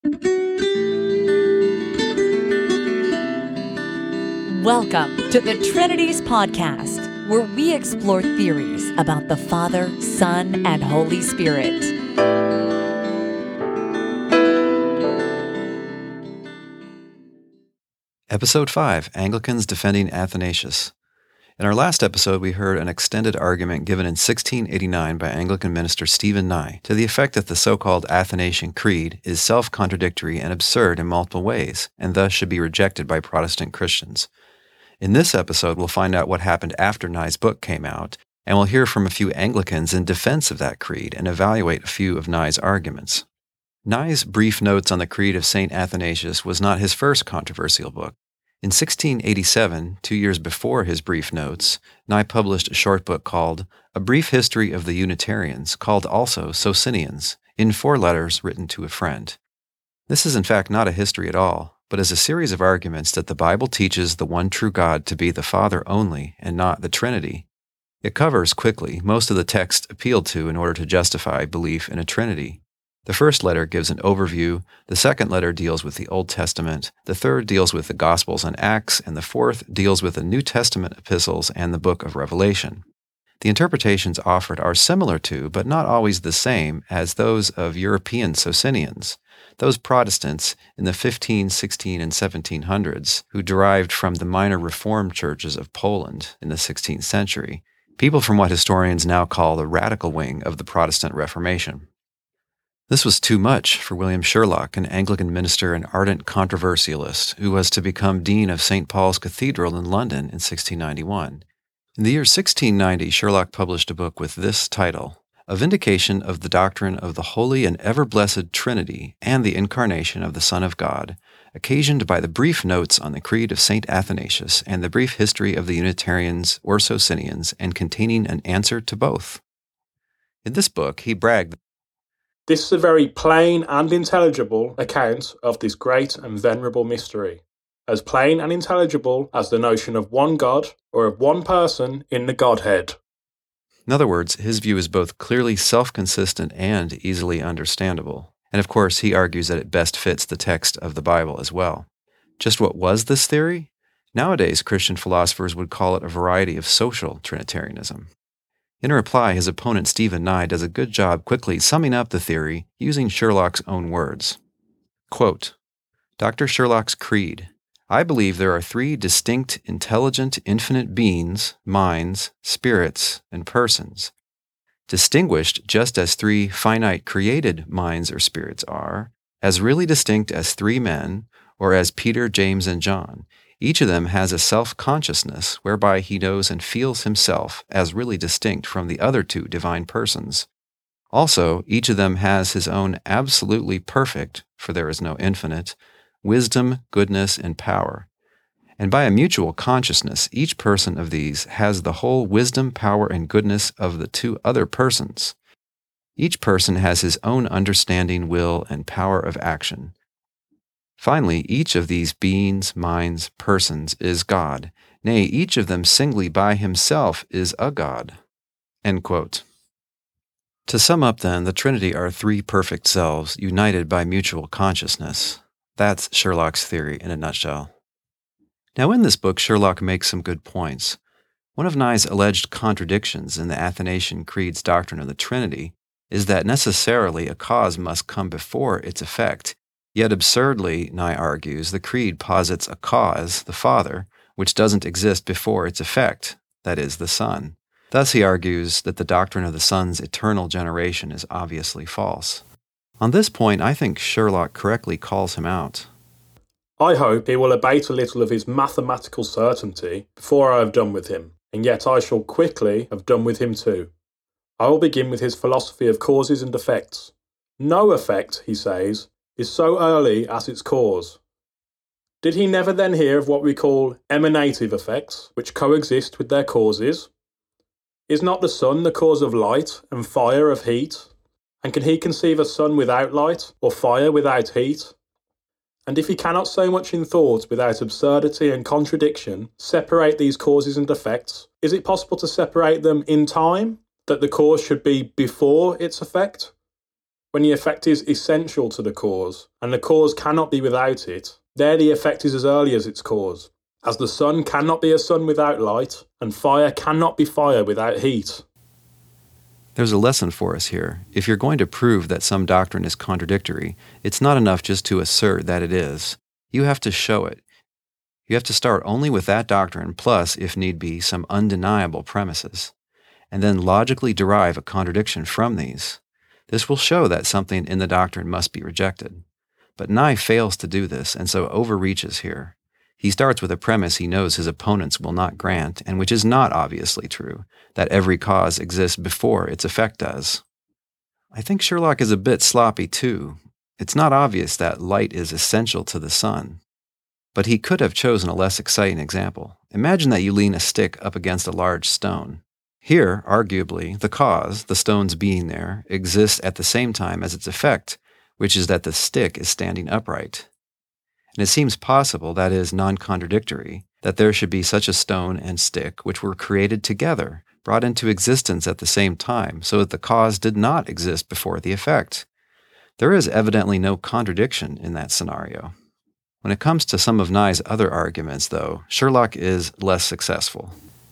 Welcome to the Trinities Podcast, where we explore theories about the Father, Son, and Holy Spirit. Episode 5, Anglicans Defending Athanasius. In our last episode, we heard an extended argument given in 1689 by Anglican minister Stephen Nye to the effect that the so-called Athanasian Creed is self-contradictory and absurd in multiple ways, and thus should be rejected by Protestant Christians. In this episode, we'll find out what happened after Nye's book came out, and we'll hear from a few Anglicans in defense of that creed and evaluate a few of Nye's arguments. Nye's Brief Notes on the Creed of St. Athanasius was not his first controversial book. In 1687, 2 years before his Brief Notes, Nye published a short book called A Brief History of the Unitarians, called also Socinians, in 4 letters written to a friend. This is in fact not a history at all, but is a series of arguments that the Bible teaches the one true God to be the Father only and not the Trinity. It covers, quickly, most of the text appealed to in order to justify belief in a Trinity. The first letter gives an overview, the second letter deals with the Old Testament, the third deals with the Gospels and Acts, and the fourth deals with the New Testament epistles and the book of Revelation. The interpretations offered are similar to, but not always the same, as those of European Socinians, those Protestants in the 15, 16, and 1700s who derived from the minor Reformed churches of Poland in the 16th century, people from what historians now call the radical wing of the Protestant Reformation. This was too much for William Sherlock, an Anglican minister and ardent controversialist who was to become Dean of St. Paul's Cathedral in London in 1691. In the year 1690, Sherlock published a book with this title, A Vindication of the Doctrine of the Holy and Ever-Blessed Trinity and the Incarnation of the Son of God, occasioned by the Brief Notes on the Creed of St. Athanasius and the Brief History of the Unitarians or Socinians, and containing an answer to both. In this book, he bragged, "This is a very plain and intelligible account of this great and venerable mystery, as plain and intelligible as the notion of one God or of one person in the Godhead." In other words, his view is both clearly self-consistent and easily understandable. And of course, he argues that it best fits the text of the Bible as well. Just what was this theory? Nowadays, Christian philosophers would call it a variety of social Trinitarianism. In reply, his opponent Stephen Nye does a good job quickly summing up the theory using Sherlock's own words. Quote, Dr. Sherlock's Creed. I believe there are 3 distinct, intelligent, infinite beings, minds, spirits, and persons, distinguished just as 3 finite created minds or spirits are, as really distinct as 3 men, or as Peter, James, and John. Each of them has a self-consciousness whereby he knows and feels himself as really distinct from the other 2 divine persons. Also, each of them has his own absolutely perfect, for there is no infinite, wisdom, goodness, and power. And by a mutual consciousness, each person of these has the whole wisdom, power, and goodness of the 2 other persons. Each person has his own understanding, will, and power of action. Finally, each of these beings, minds, persons is God. Nay, each of them singly by himself is a God. End quote. To sum up then, the Trinity are 3 perfect selves united by mutual consciousness. That's Sherlock's theory in a nutshell. Now in this book, Sherlock makes some good points. One of Nye's alleged contradictions in the Athanasian Creed's doctrine of the Trinity is that necessarily a cause must come before its effect. Yet absurdly, Nye argues, the Creed posits a cause, the Father, which doesn't exist before its effect, that is, the Son. Thus he argues that the doctrine of the Son's eternal generation is obviously false. On this point, I think Sherlock correctly calls him out. I hope he will abate a little of his mathematical certainty before I have done with him, and yet I shall quickly have done with him too. I will begin with his philosophy of causes and effects. No effect, he says, is so early as its cause. Did he never then hear of what we call emanative effects, which coexist with their causes? Is not the sun the cause of light and fire of heat? And can he conceive a sun without light, or fire without heat? And if he cannot so much in thought without absurdity and contradiction separate these causes and effects, is it possible to separate them in time, that the cause should be before its effect? when the effect is essential to the cause, and the cause cannot be without it, there the effect is as early as its cause, as the sun cannot be a sun without light, and fire cannot be fire without heat. There's a lesson for us here. If you're going to prove that some doctrine is contradictory, it's not enough just to assert that it is. You have to show it. You have to start only with that doctrine plus, if need be, some undeniable premises, and then logically derive a contradiction from these. This will show that something in the doctrine must be rejected. But Nye fails to do this, and so overreaches here. He starts with a premise he knows his opponents will not grant, and which is not obviously true, that every cause exists before its effect does. I think Sherlock is a bit sloppy too. It's not obvious that light is essential to the sun. But he could have chosen a less exciting example. Imagine that you lean a stick up against a large stone. Here, arguably, the cause, the stone's being there, exists at the same time as its effect, which is that the stick is standing upright. And it seems possible, that is, non-contradictory, that there should be such a stone and stick which were created together, brought into existence at the same time, so that the cause did not exist before the effect. There is evidently no contradiction in that scenario. When it comes to some of Nye's other arguments, though, Sherlock is less successful.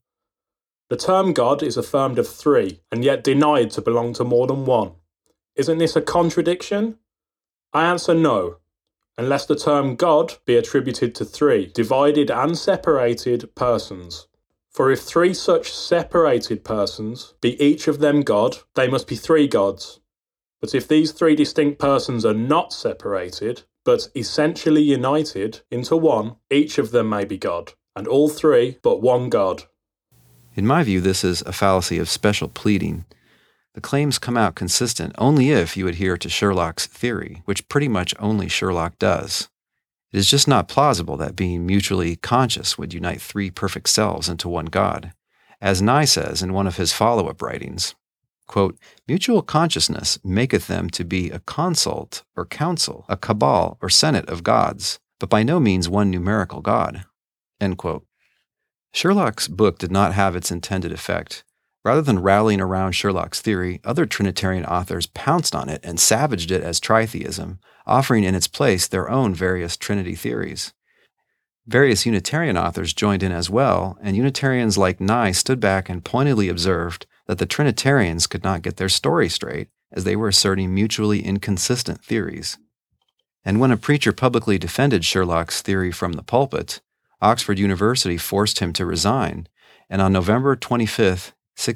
The term God is affirmed of three, and yet denied to belong to more than one. Isn't this a contradiction? I answer no, unless the term God be attributed to three, divided and separated persons. For if three such separated persons be each of them God, they must be three gods. But if these three distinct persons are not separated, but essentially united into one, each of them may be God, and all three but one God. In my view, this is a fallacy of special pleading. The claims come out consistent only if you adhere to Sherlock's theory, which pretty much only Sherlock does. It is just not plausible that being mutually conscious would unite three perfect selves into one God. As Nye says in one of his follow-up writings, quote, "Mutual consciousness maketh them to be a consult or council, a cabal or senate of gods, but by no means one numerical God." End quote. Sherlock's book did not have its intended effect. Rather than rallying around Sherlock's theory, other Trinitarian authors pounced on it and savaged it as tritheism, offering in its place their own various Trinity theories. Various Unitarian authors joined in as well, and Unitarians like Nye stood back and pointedly observed that the Trinitarians could not get their story straight, as they were asserting mutually inconsistent theories. And when a preacher publicly defended Sherlock's theory from the pulpit, Oxford University forced him to resign, and on November 25,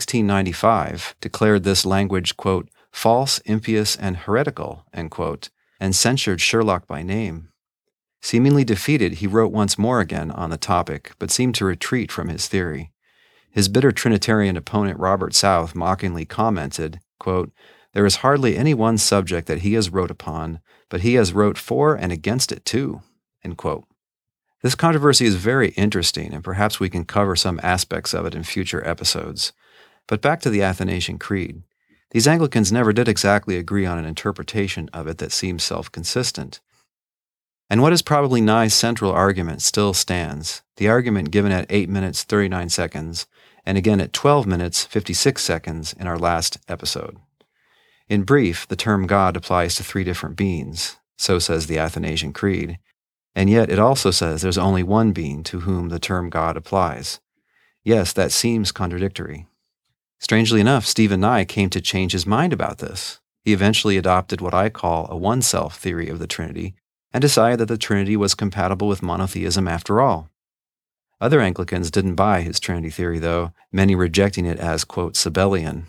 1695, declared this language, quote, "false, impious, and heretical," end quote, and censured Sherlock by name. Seemingly defeated, he wrote once more again on the topic, but seemed to retreat from his theory. His bitter Trinitarian opponent Robert South mockingly commented, quote, "There is hardly any one subject that he has wrote upon, but he has wrote for and against it too," end quote. This controversy is very interesting, and perhaps we can cover some aspects of it in future episodes. But back to the Athanasian Creed. These Anglicans never did exactly agree on an interpretation of it that seems self-consistent. And what is probably Nye's central argument still stands, the argument given at 8 minutes 39 seconds, and again at 12 minutes 56 seconds in our last episode. In brief, the term God applies to three different beings, so says the Athanasian Creed, and yet it also says there's only one being to whom the term God applies. Yes, that seems contradictory. Strangely enough, Stephen Nye came to change his mind about this. He eventually adopted what I call a one-self theory of the Trinity, and decided that the Trinity was compatible with monotheism after all. Other Anglicans didn't buy his Trinity theory, though, many rejecting it as, quote, Sabellian.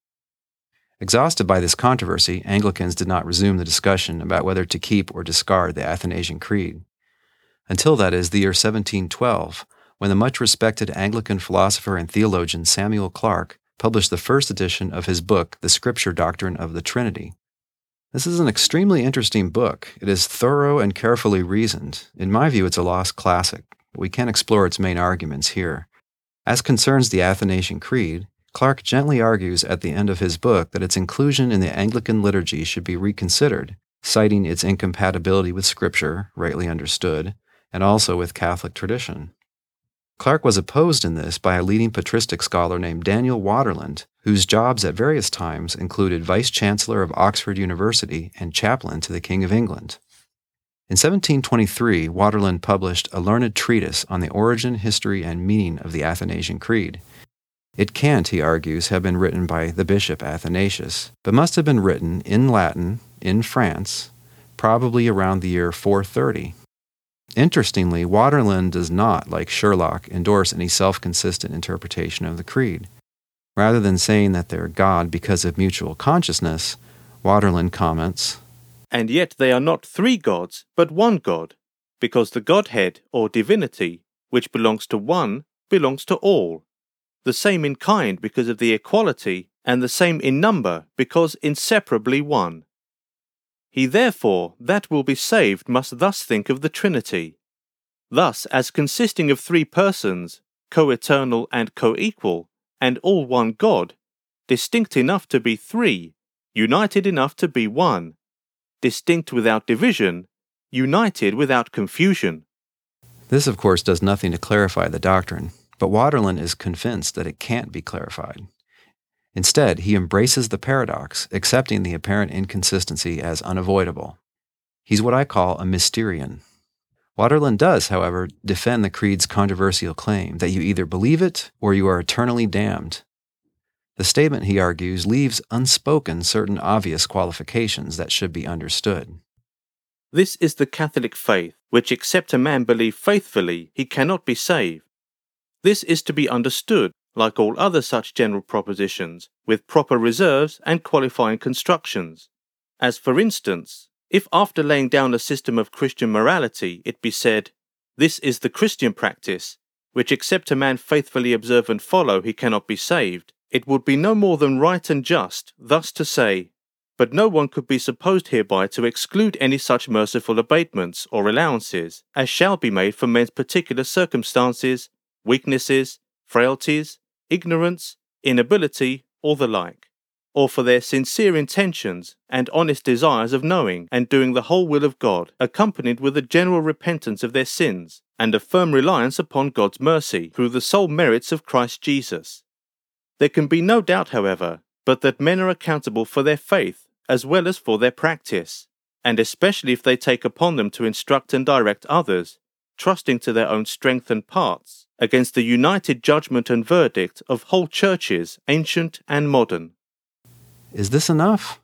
Exhausted by this controversy, Anglicans did not resume the discussion about whether to keep or discard the Athanasian Creed. Until, that is, the year 1712, when the much-respected Anglican philosopher and theologian Samuel Clarke published the first edition of his book, The Scripture Doctrine of the Trinity. This is an extremely interesting book. It is thorough and carefully reasoned. In my view, it's a lost classic, but we can explore its main arguments here. As concerns the Athanasian Creed, Clarke gently argues at the end of his book that its inclusion in the Anglican liturgy should be reconsidered, citing its incompatibility with Scripture, rightly understood, and also with Catholic tradition. Clarke was opposed in this by a leading patristic scholar named Daniel Waterland, whose jobs at various times included Vice-Chancellor of Oxford University and chaplain to the King of England. In 1723, Waterland published a learned treatise on the origin, history, and meaning of the Athanasian Creed. It can't, he argues, have been written by the Bishop Athanasius, but must have been written in Latin, in France, probably around the year 430. Interestingly, Waterland does not, like Sherlock, endorse any self-consistent interpretation of the Creed. Rather than saying that they're God because of mutual consciousness, Waterland comments, "And yet they are not three gods, but one God, because the Godhead, or divinity, which belongs to one, belongs to all. The same in kind because of the equality, and the same in number because inseparably one. He therefore that will be saved must thus think of the Trinity, thus as consisting of three persons, co-eternal and co-equal, and all one God, distinct enough to be three, united enough to be one, distinct without division, united without confusion." This, of course, does nothing to clarify the doctrine, but Waterland is convinced that it can't be clarified. Instead, he embraces the paradox, accepting the apparent inconsistency as unavoidable. He's what I call a Mysterian. Waterland does, however, defend the Creed's controversial claim that you either believe it or you are eternally damned. The statement, he argues, leaves unspoken certain obvious qualifications that should be understood. This is the Catholic faith, which except a man believe faithfully, he cannot be saved. This is to be understood, like all other such general propositions, with proper reserves and qualifying constructions. As for instance, if after laying down a system of Christian morality it be said, "This is the Christian practice, which except a man faithfully observe and follow he cannot be saved," it would be no more than right and just thus to say, "But no one could be supposed hereby to exclude any such merciful abatements or allowances as shall be made for men's particular circumstances, weaknesses, frailties, ignorance, inability, or the like, or for their sincere intentions and honest desires of knowing and doing the whole will of God, accompanied with a general repentance of their sins, and a firm reliance upon God's mercy through the sole merits of Christ Jesus." There can be no doubt, however, but that men are accountable for their faith as well as for their practice, and especially if they take upon them to instruct and direct others, trusting to their own strength and parts, against the united judgment and verdict of whole churches, ancient and modern. Is this enough?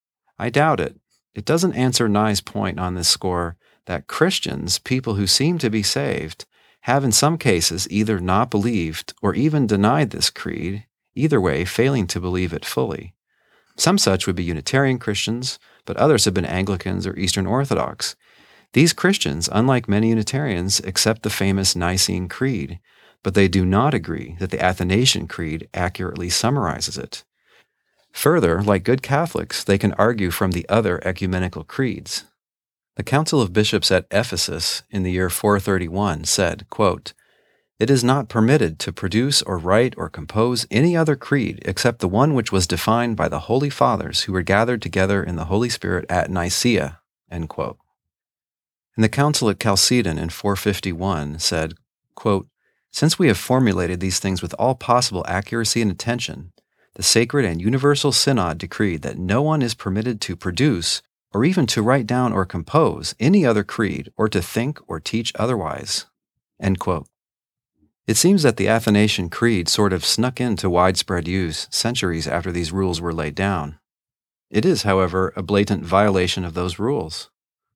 I doubt it. It doesn't answer Nye's point on this score that Christians, people who seem to be saved, have in some cases either not believed or even denied this creed, either way failing to believe it fully. Some such would be Unitarian Christians, but others have been Anglicans or Eastern Orthodox. These Christians, unlike many Unitarians, accept the famous Nicene Creed, but they do not agree that the Athanasian Creed accurately summarizes it. Further, like good Catholics, they can argue from the other ecumenical creeds. The Council of Bishops at Ephesus in the year 431 said, quote, "It is not permitted to produce or write or compose any other creed except the one which was defined by the Holy Fathers who were gathered together in the Holy Spirit at Nicaea." End quote. And the Council at Chalcedon in 451 said, quote, "Since we have formulated these things with all possible accuracy and attention, the Sacred and Universal Synod decreed that no one is permitted to produce or even to write down or compose any other creed or to think or teach otherwise." End quote. It seems that the Athanasian Creed sort of snuck into widespread use centuries after these rules were laid down. It is, however, a blatant violation of those rules.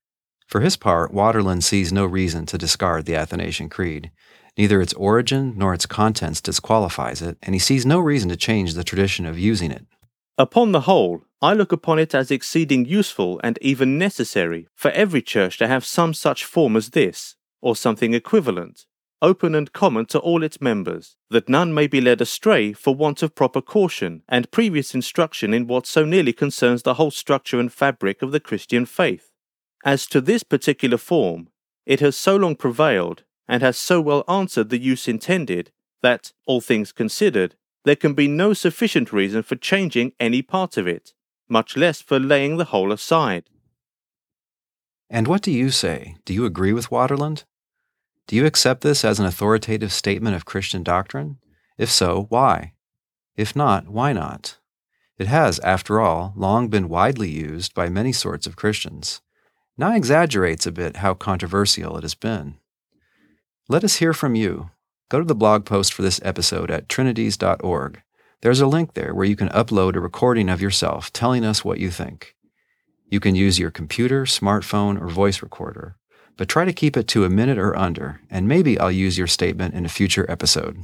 For his part, Waterland sees no reason to discard the Athanasian Creed. Neither its origin nor its contents disqualifies it, and he sees no reason to change the tradition of using it. Upon the whole, I look upon it as exceeding useful and even necessary for every church to have some such form as this, or something equivalent, open and common to all its members, that none may be led astray for want of proper caution and previous instruction in what so nearly concerns the whole structure and fabric of the Christian faith. As to this particular form, it has so long prevailed, and has so well answered the use intended, that, all things considered, there can be no sufficient reason for changing any part of it, much less for laying the whole aside. And what do you say? Do you agree with Waterland? Do you accept this as an authoritative statement of Christian doctrine? If so, why? If not, why not? It has, after all, long been widely used by many sorts of Christians. Now exaggerates a bit how controversial it has been. Let us hear from you. Go to the blog post for this episode at trinities.org. There's a link there where you can upload a recording of yourself telling us what you think. You can use your computer, smartphone, or voice recorder, but try to keep it to a minute or under, and maybe I'll use your statement in a future episode.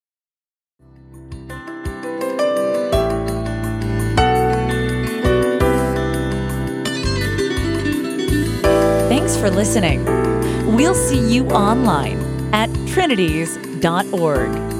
Thanks for listening. We'll see you online at trinities.org.